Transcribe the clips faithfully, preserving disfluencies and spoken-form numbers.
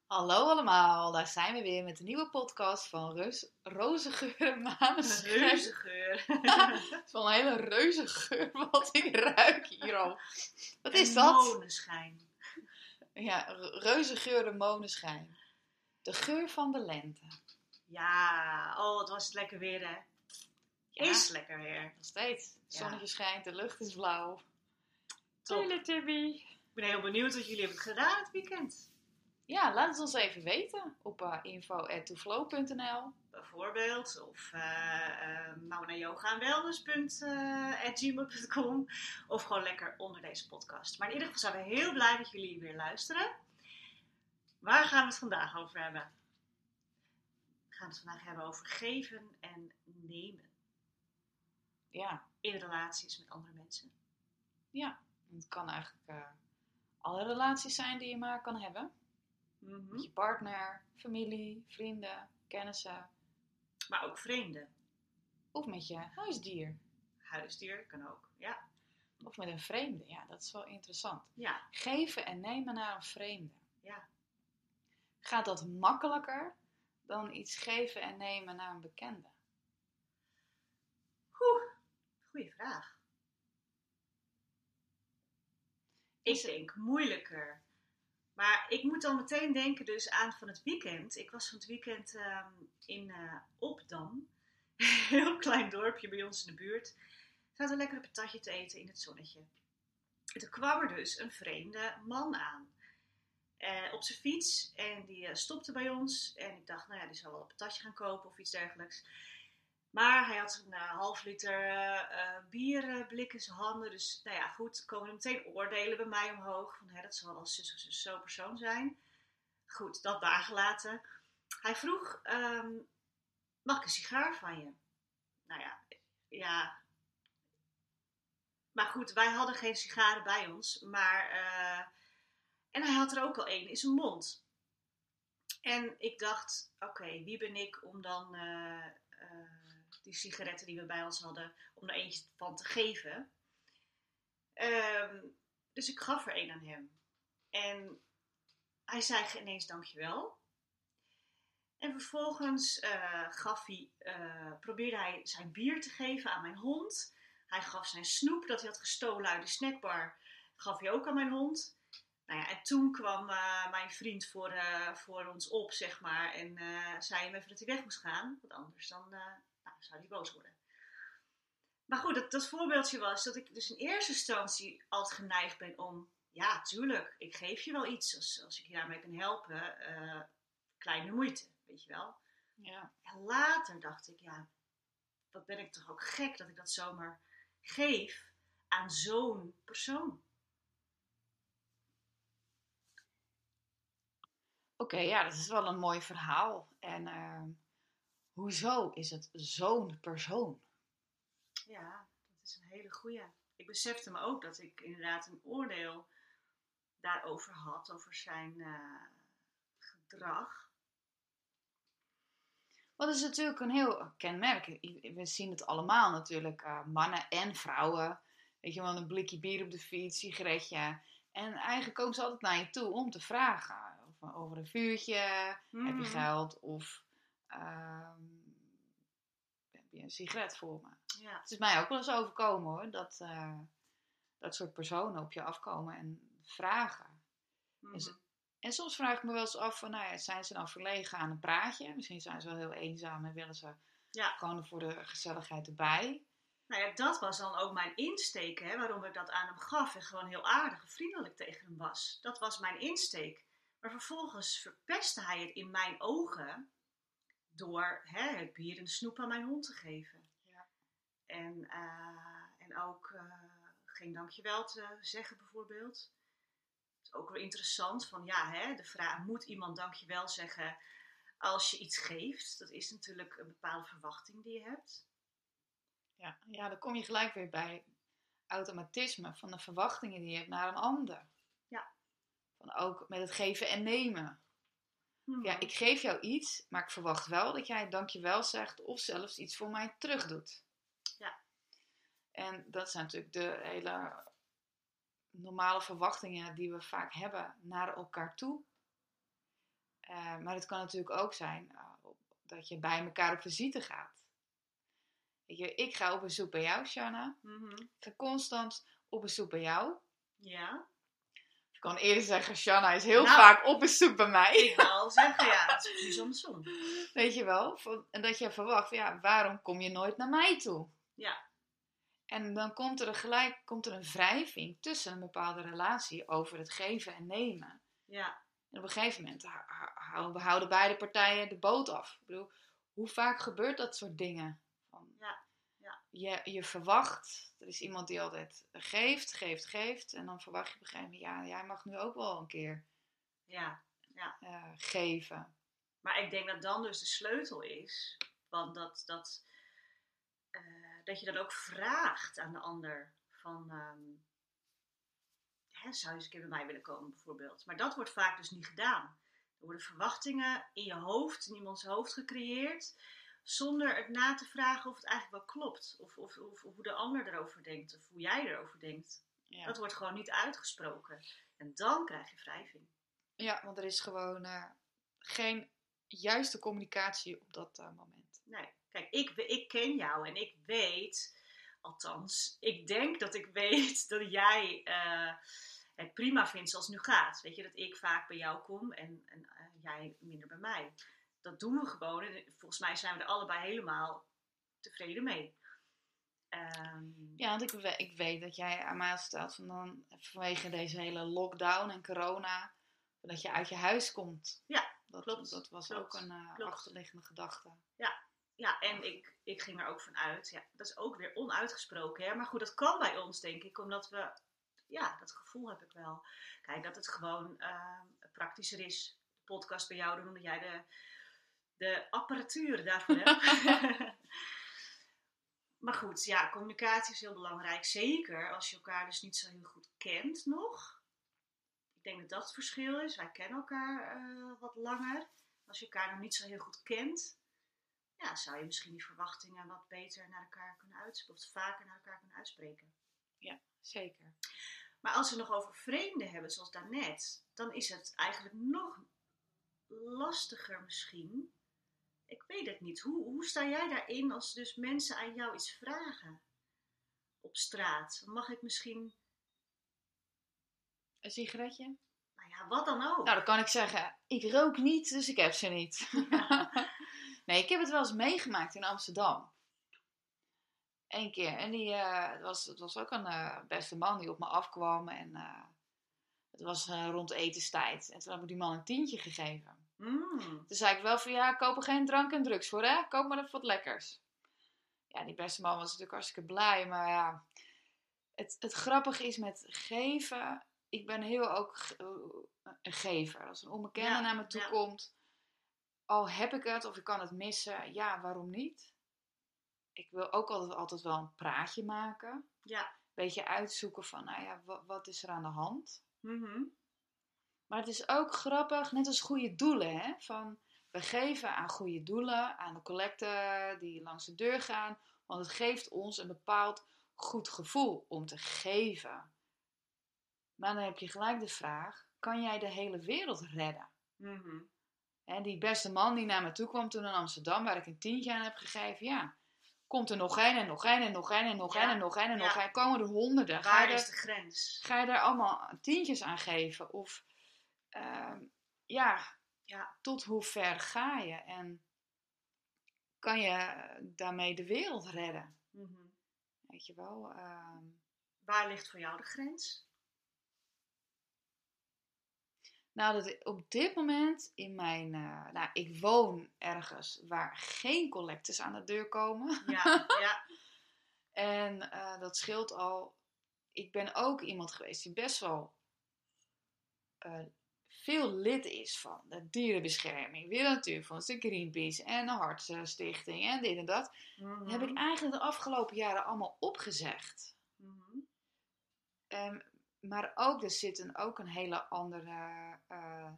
Hallo allemaal, daar zijn we weer met een nieuwe podcast van Reus, Rozengeur Maneschijn. Reuzengeur. Het is wel een hele reuzengeur wat ik ruik hier al. Wat is En dat? Moneschijn. Ja, reuzengeur Maneschijn. De geur van de lente. Ja, oh wat was het lekker weer hè. Ja, Is lekker weer. nog steeds. Het Ja. zonnetje schijnt, de lucht is blauw. Top. Teletubby. Ik ben heel benieuwd wat jullie hebben gedaan het weekend. Ja, laat het ons even weten op uh, info at to flow punt n l. Bijvoorbeeld. Of uh, uh, maunayoga at gmail punt com. Of gewoon lekker onder deze podcast. Maar in ieder geval zijn we heel blij dat jullie weer luisteren. Waar gaan we het vandaag over hebben? We gaan het vandaag hebben over geven en nemen. Ja, In relaties met andere mensen. ja. Het kan eigenlijk uh, alle relaties zijn die je maar kan hebben. Mm-hmm. Met je partner, familie, vrienden, kennissen. Maar ook vreemden. Of met je huisdier. Huisdier kan ook, ja. Of met een vreemde. Ja, dat is wel interessant. Ja, Geven en nemen naar een vreemde. ja. Gaat dat makkelijker dan iets geven en nemen naar een bekende? Oeh, goeie vraag. Ik Is het- denk moeilijker. Maar ik moet dan meteen denken dus aan van het weekend. Ik was van het weekend ehm, in uh, Opdam. Een heel klein dorpje bij ons in de buurt. We zaten lekker een patatje te eten in het zonnetje. En toen kwam er dus een vreemde man aan. Uh, op zijn fiets. En die uh, stopte bij ons. En ik dacht, nou ja, die zal wel een patatje gaan kopen of iets dergelijks. Maar hij had een uh, half liter uh, uh, bierblik in zijn handen. Dus nou ja, goed, komen er meteen oordelen bij mij omhoog. Van, hè, dat zal wel zus of zus zo persoon zijn. Goed, dat daar gelaten. Hij vroeg, um, mag ik een sigaar van je? Nou ja, ja. Maar goed, wij hadden geen sigaren bij ons. Maar, uh, en hij had er ook al één in zijn mond. En ik dacht, oké, okay, wie ben ik om dan... Uh, uh, die sigaretten die we bij ons hadden, om er eentje van te geven. Um, dus ik gaf er een aan hem. En hij zei ineens dankjewel. En vervolgens uh, gaf hij, uh, probeerde hij zijn bier te geven aan mijn hond. Hij gaf zijn snoep dat hij had gestolen uit de snackbar, gaf hij ook aan mijn hond. Nou ja, en toen kwam uh, mijn vriend voor, uh, voor ons op, zeg maar, en uh, zei hem even dat hij weg moest gaan. Want anders dan... Uh, Nou, zou hij boos worden. Maar goed, dat, dat voorbeeldje was dat ik dus in eerste instantie altijd geneigd ben om... Ja, tuurlijk, ik geef je wel iets als, als ik je daarmee kan helpen. Uh, kleine moeite, weet je wel. Ja. En later dacht ik, ja, wat ben ik toch ook gek dat ik dat zomaar geef aan zo'n persoon. Oké, okay, ja, dat is wel een mooi verhaal. En... Uh... Hoezo is het zo'n persoon? Ja, dat is een hele goeie. Ik besefte me ook dat ik inderdaad een oordeel daarover had, over zijn uh, gedrag. Wat is natuurlijk een heel kenmerk. We zien het allemaal natuurlijk, uh, mannen en vrouwen. Weet je wel, een blikje bier op de fiets, sigaretje. En eigenlijk komen ze altijd naar je toe om te vragen. Of, over een vuurtje, mm. heb je geld of... Uh, heb je een sigaret voor me? Ja. Het is mij ook wel eens overkomen hoor. Dat, uh, dat soort personen op je afkomen en vragen. Mm-hmm. En, ze, en soms vraag ik me wel eens af van, nou ja, zijn ze dan verlegen aan een praatje? Misschien zijn ze wel heel eenzaam en willen ze ja. gewoon voor de gezelligheid erbij. Nou ja, dat was dan ook mijn insteek, hè, waarom ik dat aan hem gaf. En gewoon heel aardig en vriendelijk tegen hem was. Dat was mijn insteek. Maar vervolgens verpestte hij het in mijn ogen... door hè, het bier en de snoep aan mijn hond te geven. Ja. En, uh, en ook uh, geen dankjewel te zeggen bijvoorbeeld. Het is ook weer interessant van ja, hè, de vraag, moet iemand dankjewel zeggen als je iets geeft? Dat is natuurlijk een bepaalde verwachting die je hebt. Ja, ja, dan kom je gelijk weer bij automatisme van de verwachtingen die je hebt naar een ander. Ja. Van ook met het geven en nemen. Ja, ik geef jou iets, maar ik verwacht wel dat jij dankjewel zegt of zelfs iets voor mij terug doet. Ja. En dat zijn natuurlijk de hele normale verwachtingen die we vaak hebben naar elkaar toe. Uh, maar het kan natuurlijk ook zijn uh, dat je bij elkaar op visite gaat. Weet je, ik ga op bezoek bij jou, Shanna. Mm-hmm. Ik ga constant op bezoek bij jou. Ja. Ik kan eerder zeggen, Shanna is heel nou, vaak op bezoek bij mij. Ik wil zeggen, ja, het is precies andersom. Weet je wel? En dat je verwacht, ja, waarom kom je nooit naar mij toe? Ja. En dan komt er gelijk komt er een wrijving tussen een bepaalde relatie over het geven en nemen. Ja. En op een gegeven moment houden, houden beide partijen de boot af. Ik bedoel, hoe vaak gebeurt dat soort dingen? Van, ja. Ja. Je, je verwacht, er is iemand die altijd geeft, geeft, geeft. En dan verwacht je op een gegeven moment, ja, jij mag nu ook wel een keer ja. Ja. Uh, geven. Maar ik denk dat dan dus de sleutel is, want dat, dat, uh, dat je dan ook vraagt aan de ander van, um, hè, zou je eens een keer bij mij willen komen bijvoorbeeld. Maar dat wordt vaak dus niet gedaan. Er worden verwachtingen in je hoofd, in iemands hoofd gecreëerd, zonder het na te vragen of het eigenlijk wel klopt. Of, of, of, of hoe de ander erover denkt, of hoe jij erover denkt. Ja. Dat wordt gewoon niet uitgesproken. En dan krijg je wrijving. Ja, want er is gewoon uh, geen juiste communicatie op dat uh, moment. Nee, kijk, ik, ik ken jou en ik weet, althans, ik denk dat ik weet dat jij uh, het prima vindt zoals het nu gaat. Weet je, dat ik vaak bij jou kom en, en uh, jij minder bij mij. Dat doen we gewoon en volgens mij zijn we er allebei helemaal tevreden mee. Um, ja, want ik, ik weet dat jij aan mij stelt van dan vanwege deze hele lockdown en corona, dat je uit je huis komt. Ja, dat, klopt. Dat was klopt, ook een uh, achterliggende gedachte. Ja, ja en ik, ik ging er ook van uit. Ja, dat is ook weer onuitgesproken. Hè? Maar goed, dat kan bij ons, denk ik. Omdat we, ja, dat gevoel heb ik wel. Kijk, dat het gewoon uh, praktischer is. De podcast bij jou doen, omdat jij de, de apparatuur daarvoor hebt. Maar goed, ja, communicatie is heel belangrijk. Zeker als je elkaar dus niet zo heel goed kent nog. Ik denk dat dat het verschil is. Wij kennen elkaar uh, wat langer. Als je elkaar nog niet zo heel goed kent, ja, zou je misschien die verwachtingen wat beter naar elkaar kunnen uitspreken. Of vaker naar elkaar kunnen uitspreken. Ja, zeker. Maar als we het nog over vreemden hebben, zoals daarnet, dan is het eigenlijk nog lastiger misschien. Ik weet het niet. Hoe, hoe sta jij daarin als dus mensen aan jou iets vragen op straat? Mag ik misschien... Een sigaretje? Nou ja, wat dan ook. Nou, dan kan ik zeggen, ik rook niet, dus ik heb ze niet. Ja. Nee, ik heb het wel eens meegemaakt in Amsterdam. Eén keer. En die, uh, het, was, het was ook een uh, beste man die op me afkwam. En uh, het was uh, rond etenstijd. En toen heb ik die man een tientje gegeven. Mm. Toen zei ik wel van, ja, koop er geen drank en drugs voor, hè? Koop maar even wat lekkers. Ja, die beste man was natuurlijk hartstikke blij. Maar ja, het, het grappige is met geven... Ik ben heel ook een gever. Als een onbekende ja, naar me toe ja. komt, al heb ik het of ik kan het missen, ja, waarom niet? Ik wil ook altijd, altijd wel een praatje maken. Ja. Een beetje uitzoeken van, nou ja, wat, wat is er aan de hand? Mm-hmm. Maar het is ook grappig, net als goede doelen, hè? Van, we geven aan goede doelen, aan de collecten die langs de deur gaan, want het geeft ons een bepaald goed gevoel om te geven. Maar dan heb je gelijk de vraag, kan jij de hele wereld redden? Mm-hmm. En die beste man die naar me toe kwam toen in Amsterdam, waar ik een tientje aan heb gegeven, ja, komt er nog één en nog één en nog één en nog één ja. en nog één en nog één. Ja. Komen er honderden. Waar ga is er, de grens? Ga je daar allemaal tientjes aan geven? Of uh, ja, ja, tot hoe ver ga je? En kan je daarmee de wereld redden? Mm-hmm. Weet je wel? Uh, waar ligt voor jou de grens? Nou, dat op dit moment in mijn... Uh, nou, ik woon ergens waar geen collectes aan de deur komen. Ja, ja. En uh, dat scheelt al... Ik ben ook iemand geweest die best wel uh, veel lid is van de dierenbescherming, Wereld Natuurfonds, de Greenpeace en de Hartstichting en dit en dat. Mm-hmm. Dat heb ik eigenlijk de afgelopen jaren allemaal opgezegd. Mm-hmm. Um, Maar ook, er zit een, ook een hele andere uh,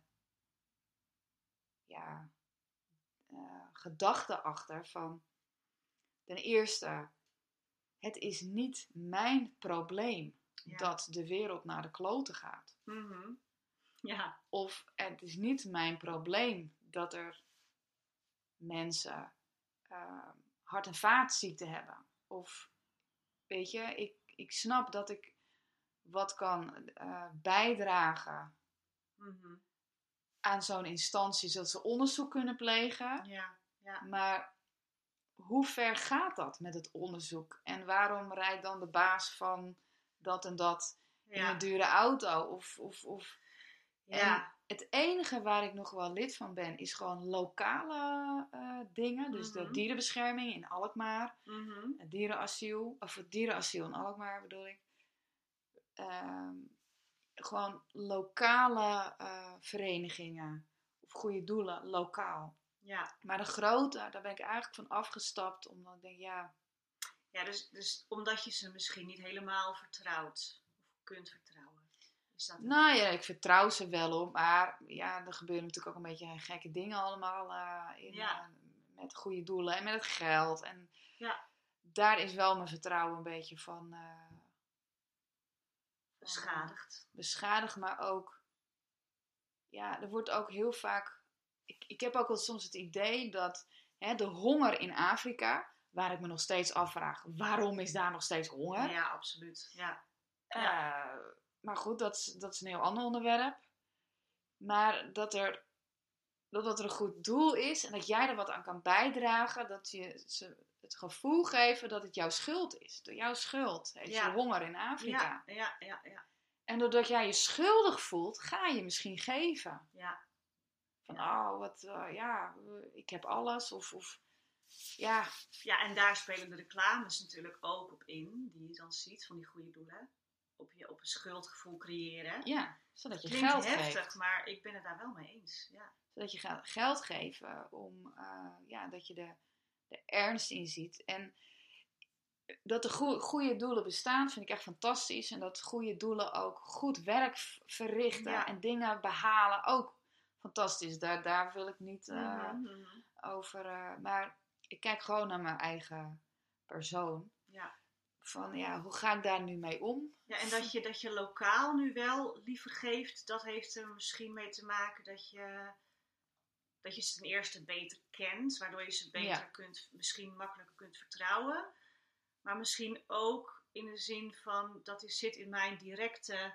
ja, uh, gedachte achter van, ten eerste, het is niet mijn probleem ja. dat de wereld naar de kloten gaat. Mm-hmm. Ja. Of het is niet mijn probleem dat er mensen uh, hart- en vaatziekten hebben. Of, weet je, ik, ik snap dat ik wat kan uh, bijdragen Mm-hmm. aan zo'n instantie, zodat ze onderzoek kunnen plegen. Ja, ja. Maar hoe ver gaat dat met het onderzoek? En waarom rijdt dan de baas van dat en dat ja. in een dure auto? Of, of, of... Ja. En het enige waar ik nog wel lid van ben, is gewoon lokale uh, dingen. Dus mm-hmm. de dierenbescherming in Alkmaar. Mm-hmm. Het dierenasiel. Of het dierenasiel in Alkmaar bedoel ik. Uh, gewoon lokale uh, verenigingen. Of goede doelen, lokaal. Ja. Maar de grote, daar ben ik eigenlijk van afgestapt. Omdat ik denk, ja... Ja, dus, dus omdat je ze misschien niet helemaal vertrouwt. Of kunt vertrouwen. Is dat nou ja, ik vertrouw ze wel op. Maar ja, er gebeuren natuurlijk ook een beetje gekke dingen allemaal. Uh, in, ja. uh, met goede doelen en met het geld. En ja. daar is wel mijn vertrouwen een beetje van... Uh, beschadigd. Uh, beschadigd, maar ook... Ja, er wordt ook heel vaak... Ik, ik heb ook wel soms het idee dat hè, de honger in Afrika... Waar ik me nog steeds afvraag, waarom is daar nog steeds honger? Ja, absoluut. Ja. Uh, ja. Maar goed, dat is, dat is een heel ander onderwerp. Maar dat er, dat, dat er een goed doel is en dat jij er wat aan kan bijdragen. Dat je ze het gevoel geven dat het jouw schuld is. Door jouw schuld heeft ja. je honger in Afrika. Ja, ja, ja, ja. En doordat jij je schuldig voelt, ga je misschien geven. Ja. Van, oh, wat, uh, ja, ik heb alles. Of, of ja. Ja, en daar spelen de reclames natuurlijk ook op in. Die je dan ziet van die goede doelen. Op, je, op een schuldgevoel creëren. Ja, zodat je Klinkt geld heftig, geeft. maar ik ben het daar wel mee eens. Ja. Zodat je geld geeft om, uh, ja, dat je de, de ernst in ziet. En dat de goe, goede doelen bestaan, vind ik echt fantastisch. En dat goede doelen ook goed werk verrichten ja. en dingen behalen, ook fantastisch. Daar, daar wil ik niet uh, mm-hmm. over. Uh, maar ik kijk gewoon naar mijn eigen persoon. Ja. Van ja, hoe ga ik daar nu mee om? Ja, en dat je, dat je lokaal nu wel liever geeft, dat heeft er misschien mee te maken dat je, dat je ze ten eerste beter kent, waardoor je ze beter ja. kunt, misschien makkelijker kunt vertrouwen. Maar misschien ook in de zin van, dat is, zit in mijn directe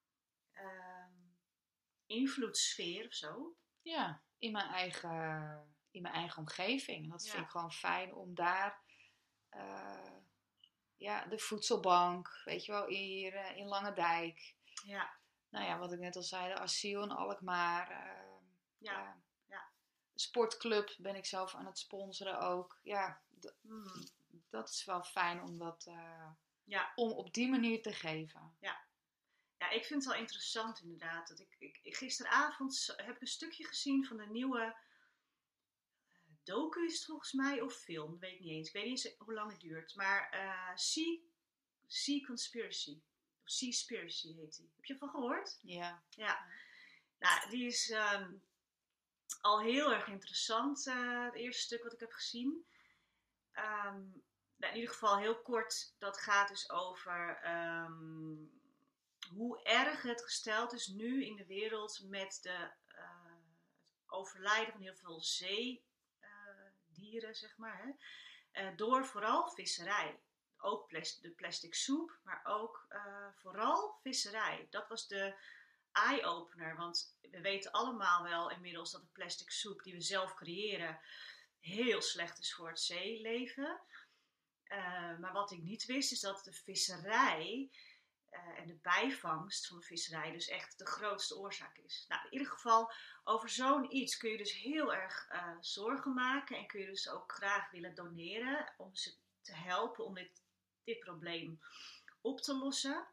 uh, invloedssfeer of zo. Ja, in mijn eigen, in mijn eigen omgeving. En dat ja. vind ik gewoon fijn om daar... Uh, Ja, de voedselbank, weet je wel, hier uh, in Langendijk. Ja. Nou ja, wat ik net al zei, de asiel in Alkmaar. Uh, ja. ja. ja. De sportclub ben ik zelf aan het sponsoren ook. Ja, d- mm. dat is wel fijn om dat, uh, ja. om op die manier te geven. Ja. Ja, ik vind het wel interessant inderdaad. Dat ik, ik, gisteravond heb ik een stukje gezien van de nieuwe... docu is het volgens mij, of film, weet ik niet eens. Ik weet niet eens hoe lang het duurt. Maar uh, Sea, sea Conspiracy. Of Seaspiracy heet die. Heb je ervan gehoord? Ja. Ja. Nou, die is um, al heel erg interessant. Uh, het eerste stuk wat ik heb gezien. Um, nou, in ieder geval heel kort. Dat gaat dus over um, hoe erg het gesteld is nu in de wereld met de, uh, het overlijden van heel veel zee. dieren, zeg maar, hè? Uh, door vooral visserij. Ook plas- de plastic soep, maar ook uh, vooral visserij. Dat was de eye-opener, want we weten allemaal wel inmiddels dat de plastic soep die we zelf creëren heel slecht is voor het zeeleven. Uh, maar wat ik niet wist is dat de visserij uh, en de bijvangst van de visserij dus echt de grootste oorzaak is. Nou, in ieder geval, over zo'n iets kun je dus heel erg uh, zorgen maken en kun je dus ook graag willen doneren om ze te helpen om dit, dit probleem op te lossen.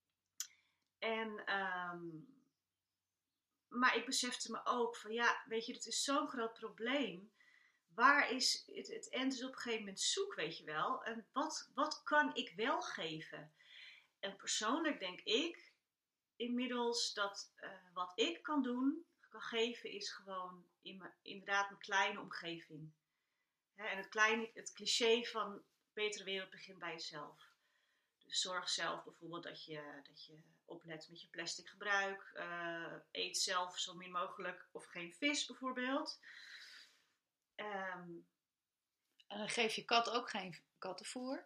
En, um, maar ik besefte me ook van ja, weet je, dit is zo'n groot probleem. Waar is, het, het eind is op een gegeven moment zoek, weet je wel. En wat, wat kan ik wel geven? En persoonlijk denk ik inmiddels dat uh, wat ik kan doen, kan geven, is gewoon in mijn, inderdaad mijn kleine omgeving. Hè, en het, kleine, het cliché van betere wereld begint bij jezelf. Dus zorg zelf bijvoorbeeld dat je, dat je oplet met je plastic gebruik. Uh, eet zelf zo min mogelijk of geen vis bijvoorbeeld. Um, en dan geef je kat ook geen kattenvoer.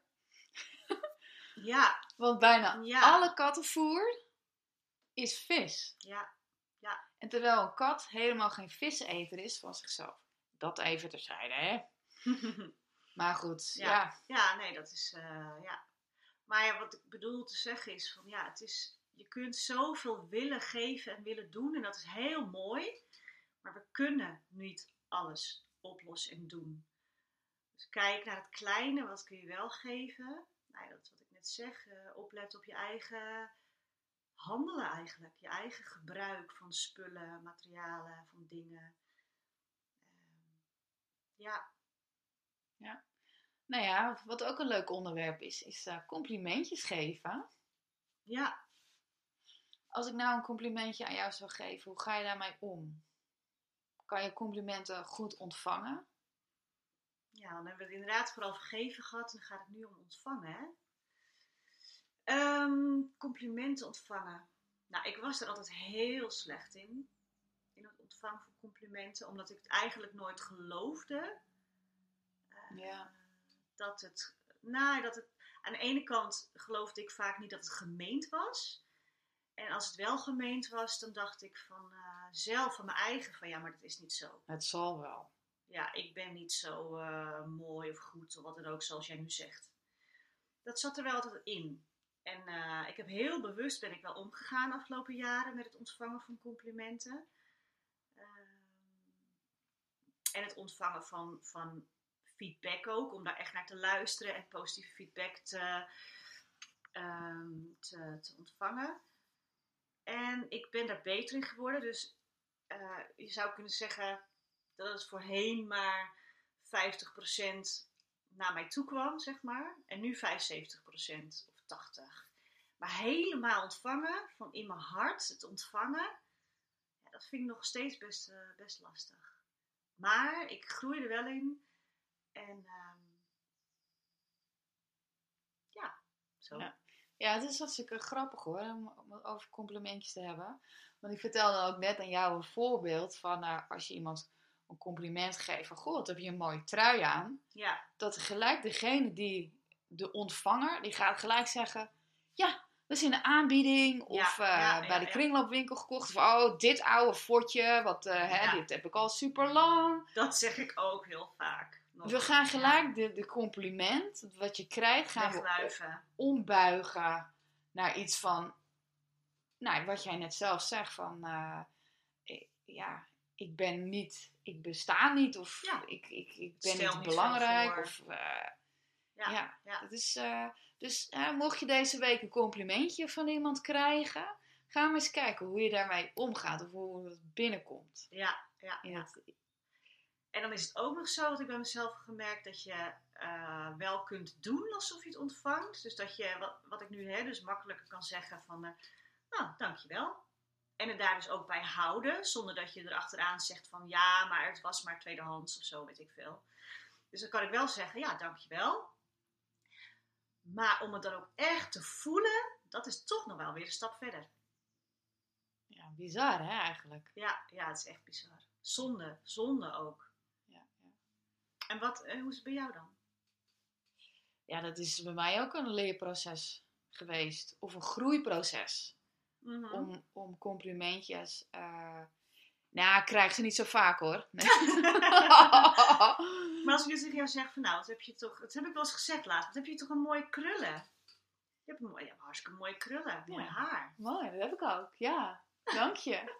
Ja. Want bijna ja. alle kattenvoer is vis. Ja. Ja. En terwijl een kat helemaal geen viseter is van zichzelf. Dat even terzijde, hè? Maar goed, ja. Ja, ja nee, dat is, uh, ja. Maar ja, wat ik bedoel te zeggen is van, ja, het is, je kunt zoveel willen geven en willen doen en dat is heel mooi. Maar we kunnen niet alles oplossen en doen. Dus kijk naar het kleine, wat kun je wel geven? Nou, dat is wat ik net zeg, uh, oplet op je eigen handelen eigenlijk. Je eigen gebruik van spullen, materialen, van dingen. Uh, ja. Ja. Nou ja, wat ook een leuk onderwerp is, is uh, complimentjes geven. Ja. Als ik nou een complimentje aan jou zou geven, hoe ga je daarmee om? Kan je complimenten goed ontvangen? Ja, dan hebben we het inderdaad vooral gegeven gehad en dan gaat het nu om ontvangen, hè? Um, complimenten ontvangen. Nou, ik was er altijd heel slecht in. In het ontvangen van complimenten, omdat ik het eigenlijk nooit geloofde. Uh, ja. Dat het, nou, dat het, aan de ene kant geloofde ik vaak niet dat het gemeend was. En als het wel gemeend was, dan dacht ik van uh, zelf, van mijn eigen, van ja, maar dat is niet zo. Het zal wel. Ja, ik ben niet zo uh, mooi of goed, of wat dan ook, zoals jij nu zegt. Dat zat er wel altijd in. En uh, ik heb heel bewust, ben ik wel omgegaan de afgelopen jaren met het ontvangen van complimenten. Uh, en het ontvangen van, van feedback ook, om daar echt naar te luisteren en positieve feedback te, um, te, te ontvangen. En ik ben daar beter in geworden, dus uh, je zou kunnen zeggen dat het voorheen maar vijftig procent naar mij toe kwam, zeg maar. En nu vijfenzeventig procent of tachtig procent. Maar helemaal ontvangen, van in mijn hart, het ontvangen, ja, dat vind ik nog steeds best, uh, best lastig. Maar ik groei er wel in. En um, ja, zo. Ja. ja, het is hartstikke grappig hoor, om, om over complimentjes te hebben. Want ik vertelde ook net aan jou een voorbeeld van uh, als je iemand een compliment geeft van, goh, wat heb je een mooie trui aan. Ja. Dat gelijk degene die, de ontvanger, die gaat gelijk zeggen, ja, dat is in de aanbieding. Of ja, uh, ja, bij ja, de kringloopwinkel gekocht. Of oh, dit oude fotje, wat, uh, hè, ja. dit heb ik al super lang. Dat zeg ik ook heel vaak. Nog. We gaan gelijk de, de compliment, wat je krijgt, gaan Wegluiven. we ombuigen naar iets van, nou, wat jij net zelf zegt, van, uh, ik, ja, ik ben niet, ik besta niet, of ja. ik, ik, ik ben Stel niet niet belangrijk, of, uh, ja, ja, ja. dat is, uh, dus uh, mocht je deze week een complimentje van iemand krijgen, ga maar eens kijken hoe je daarmee omgaat, of hoe het binnenkomt. Ja, ja, In ja. het, En dan is het ook nog zo, dat ik bij mezelf gemerkt dat je uh, wel kunt doen alsof je het ontvangt. Dus dat je, wat, wat ik nu hè, dus makkelijker kan zeggen van, uh, nou, dankjewel. En het daar dus ook bij houden, zonder dat je erachteraan zegt van, ja, maar het was maar tweedehands of zo, weet ik veel. Dus dan kan ik wel zeggen, ja, dankjewel. Maar om het dan ook echt te voelen, dat is toch nog wel weer een stap verder. Ja, bizar hè, eigenlijk. Ja, ja, het is echt bizar. Zonde, zonde ook. Ja, ja. En wat, hoe is het bij jou dan? Ja, dat is bij mij ook een leerproces geweest. Of een groeiproces. Mm-hmm. Om, om complimentjes. Uh... Nou, ik krijg ze niet zo vaak hoor. Nee. Maar als ik dus tegen jou zeg van nou, wat heb je toch, dat heb ik wel eens gezegd laatst. Wat heb je toch een mooie krullen. Je hebt, een mooie, je hebt hartstikke mooie krullen. Ja. Mooi haar. Mooi, dat heb ik ook. Ja, dank je.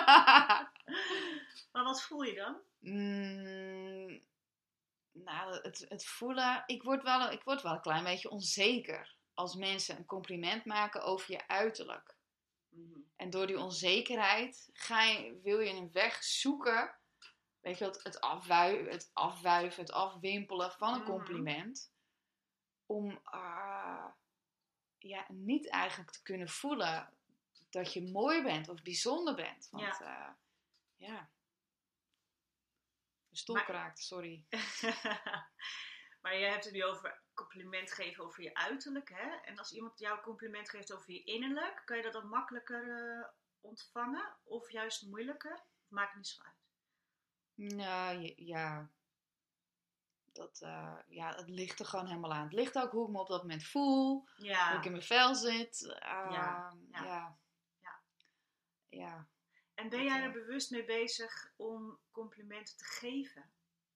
Maar wat voel je dan? Mm, nou, het, het voelen... Ik word, wel, ik word wel een klein beetje onzeker. Als mensen een compliment maken over je uiterlijk. Mm-hmm. En door die onzekerheid ga je, wil je een weg zoeken... Weet je wat, het, afwuiven, het afwuiven, het afwimpelen van een compliment. Mm-hmm. Om uh, ja, niet eigenlijk te kunnen voelen dat je mooi bent of bijzonder bent. Want ja, uh, ja. De stoel maar, kraakt, sorry. Maar je hebt het nu over compliment geven over je uiterlijk, hè? En als iemand jou compliment geeft over je innerlijk, kan je dat dan makkelijker uh, ontvangen? Of juist moeilijker? Maakt niet zo uit. Nou, ja. Dat, uh, ja, het ligt er gewoon helemaal aan. Het ligt ook hoe ik me op dat moment voel. Ja. Hoe ik in mijn vel zit. Uh, ja. Ja. Ja. Ja. Ja. En ben jij er bewust mee bezig om complimenten te geven?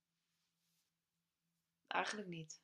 Eigenlijk niet.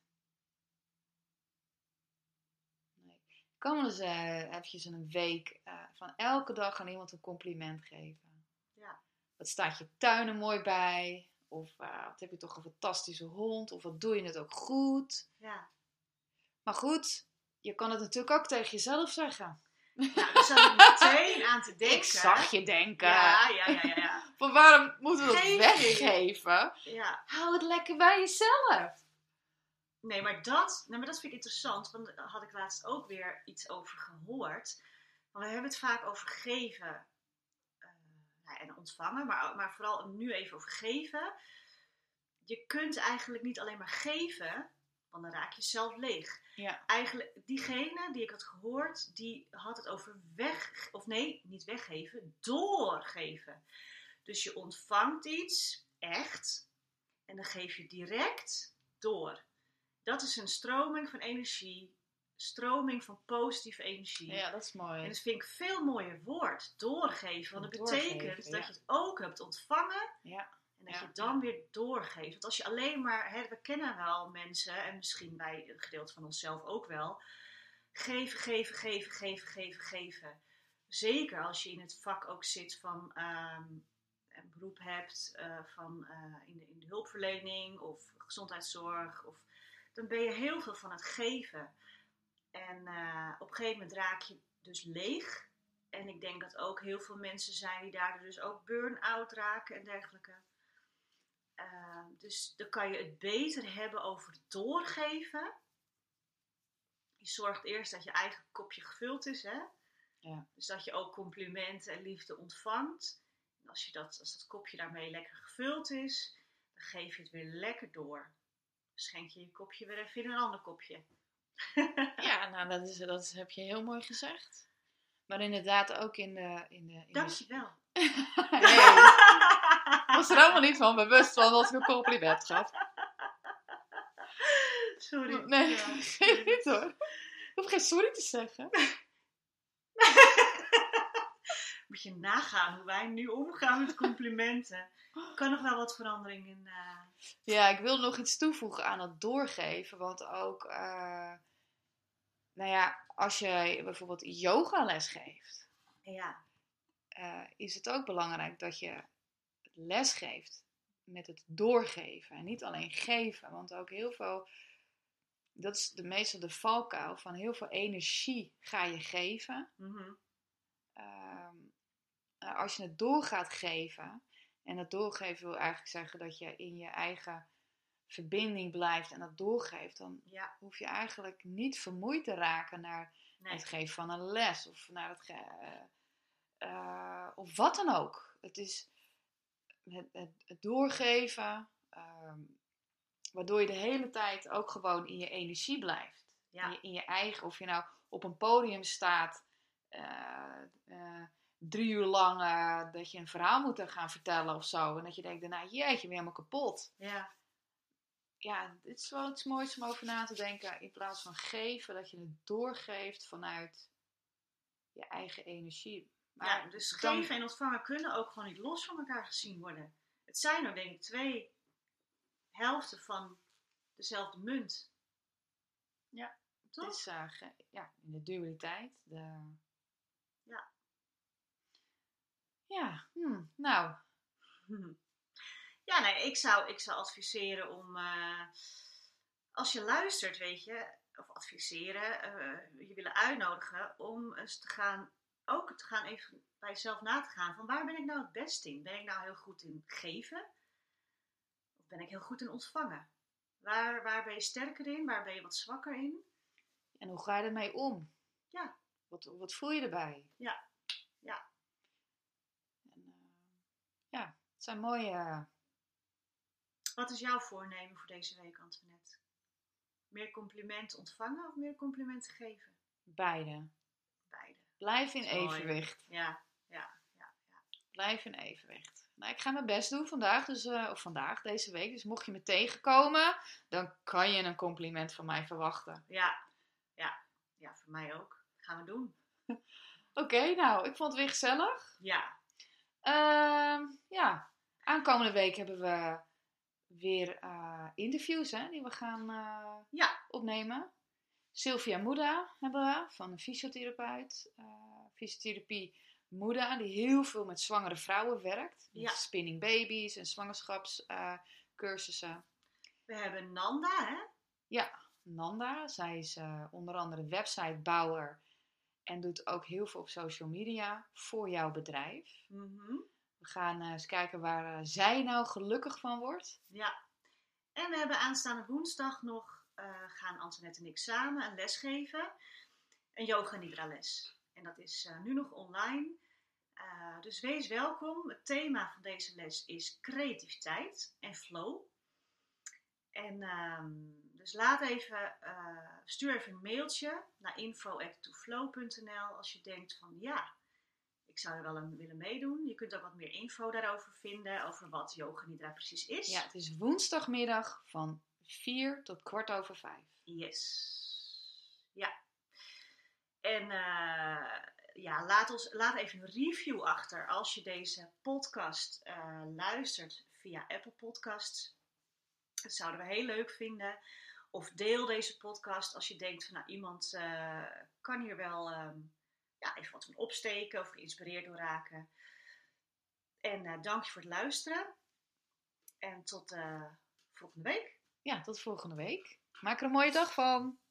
Nee. Ik kan wel eens uh, eventjes in een week uh, van elke dag aan iemand een compliment geven. Ja. Wat staat je tuin er mooi bij? Of uh, wat heb je toch een fantastische hond? Of wat doe je het ook goed? Ja. Maar goed, je kan het natuurlijk ook tegen jezelf zeggen. Nou, daar zat ik meteen aan te denken. Ik zag je denken. Ja, ja, ja, ja. ja. Van waarom moeten we dat Geef weggeven? Ja. Hou het lekker bij jezelf. Nee, maar dat, nou, maar dat vind ik interessant. Want daar had ik laatst ook weer iets over gehoord. Want we hebben het vaak over geven uh, nou, en ontvangen. Maar, maar vooral nu even over geven. Je kunt eigenlijk niet alleen maar geven, want dan raak je zelf leeg. Ja. Eigenlijk, diegene die ik had gehoord, die had het over weg, of nee, niet weggeven, doorgeven. Dus je ontvangt iets, echt, en dan geef je direct door. Dat is een stroming van energie, stroming van positieve energie. Ja, dat is mooi. En dat vind ik een veel mooier woord, doorgeven. Want dat doorgeven, betekent ja. dat je het ook hebt ontvangen. Ja. En dat ja, je het dan ja. weer doorgeeft. Want als je alleen maar, hè, we kennen wel mensen, en misschien bij een gedeelte van onszelf ook wel. Geven, geven, geven, geven, geven, geven. Zeker als je in het vak ook zit van um, een beroep hebt, uh, van, uh, in, de, in de hulpverlening of gezondheidszorg. Of, dan ben je heel veel van het geven. En uh, op een gegeven moment raak je dus leeg. En ik denk dat ook heel veel mensen zijn die daardoor dus ook burn-out raken en dergelijke. Uh, dus dan kan je het beter hebben over doorgeven. Je zorgt eerst dat je eigen kopje gevuld is, hè? Ja. Dus dat je ook complimenten en liefde ontvangt. En als, je dat, als dat kopje daarmee lekker gevuld is, dan geef je het weer lekker door. Schenk je je kopje weer even in een ander kopje. Ja, nou dat, is, dat is, heb je heel mooi gezegd. Maar inderdaad ook in de... In de in Dankjewel. De... Hey. Ik was er helemaal niet van bewust van dat ik een compliment gaf. Sorry. Nee, ja. geen niet hoor. Ik hoef geen sorry te zeggen. Moet je nagaan hoe wij nu omgaan met complimenten. Er kan nog wel wat verandering in... Uh... Ja, ik wil nog iets toevoegen aan het doorgeven. Want ook... Uh, nou ja, als je bijvoorbeeld yogales geeft. Ja. Uh, is het ook belangrijk dat je les geeft met het doorgeven. En niet alleen geven. Want ook heel veel... Dat is de meestal de valkuil van heel veel energie ga je geven. Mm-hmm. Um, als je het door gaat geven. En het doorgeven wil eigenlijk zeggen dat je in je eigen verbinding blijft en dat doorgeeft. Dan ja. hoef je eigenlijk niet vermoeid te raken naar nee. het geven van een les. Of naar het ge- uh, uh, of wat dan ook. Het is het, het, het doorgeven. Um, waardoor je de hele tijd ook gewoon in je energie blijft. Ja. In, je, in je eigen, of je nou op een podium staat, uh, uh, drie uur lang uh, dat je een verhaal moet gaan vertellen of zo. En dat je denkt, nou jeetje, ben je helemaal kapot. Ja. Ja, dit is wel iets moois om over na te denken. In plaats van geven, dat je het doorgeeft vanuit je eigen energie. Maar ja, dus dan... geven en ontvangen kunnen ook gewoon niet los van elkaar gezien worden. Het zijn er denk ik twee... helften van dezelfde munt. Ja, toch? Het is uh, ge- ja, in de dualiteit. De... Ja. Ja, hmm, nou. Ja, nee, ik zou, ik zou adviseren om, uh, als je luistert, weet je, of adviseren, uh, je willen uitnodigen om eens te gaan, ook te gaan even bij jezelf na te gaan van waar ben ik nou het best in? Ben ik nou heel goed in geven? Ben ik heel goed in ontvangen? Waar, waar ben je sterker in? Waar ben je wat zwakker in? En hoe ga je ermee om? Ja. Wat, wat voel je erbij? Ja. Ja. En, uh, ja, het zijn mooie... Uh... Wat is jouw voornemen voor deze week, Antoinette? Meer complimenten ontvangen of meer complimenten geven? Beide. Beide. Blijf in Dat is mooi. evenwicht. Ja, ja, ja, ja. Blijf in evenwicht. Nou, ik ga mijn best doen vandaag, dus, uh, of vandaag, deze week. Dus mocht je me tegenkomen, dan kan je een compliment van mij verwachten. Ja, ja, ja, voor mij ook. Gaan we doen. Oké, okay, nou, ik vond het weer gezellig. Ja. Uh, ja, aankomende week hebben we weer uh, interviews hè, die we gaan uh, ja. opnemen. Sylvia Moeda hebben we, van een fysiotherapeut. Uh, fysiotherapie Moeda, die heel veel met zwangere vrouwen werkt. Met ja. spinning babies en zwangerschapscursussen. Uh, we hebben Nanda, hè? Ja, Nanda. Zij is uh, onder andere websitebouwer en doet ook heel veel op social media voor jouw bedrijf. Mm-hmm. We gaan uh, eens kijken waar uh, zij nou gelukkig van wordt. Ja, en we hebben aanstaande woensdag nog, uh, gaan Antoinette en ik samen een les geven. Een yoga nidra les. En dat is uh, nu nog online. Uh, dus wees welkom. Het thema van deze les is creativiteit en flow. En um, dus laat even, uh, stuur even een mailtje naar info at toflow punt n l als je denkt van ja, ik zou er wel aan willen meedoen. Je kunt ook wat meer info daarover vinden, over wat yoga nidra precies is. Ja, het is woensdagmiddag van vier tot kwart over vijf. Yes. Ja. En uh, ja, laat, ons, laat even een review achter als je deze podcast uh, luistert via Apple Podcasts. Dat zouden we heel leuk vinden. Of deel deze podcast als je denkt van nou, iemand uh, kan hier wel um, ja, even wat van opsteken of geïnspireerd door raken. En uh, dank je voor het luisteren. En tot uh, volgende week. Ja, tot volgende week. Maak er een mooie dag van.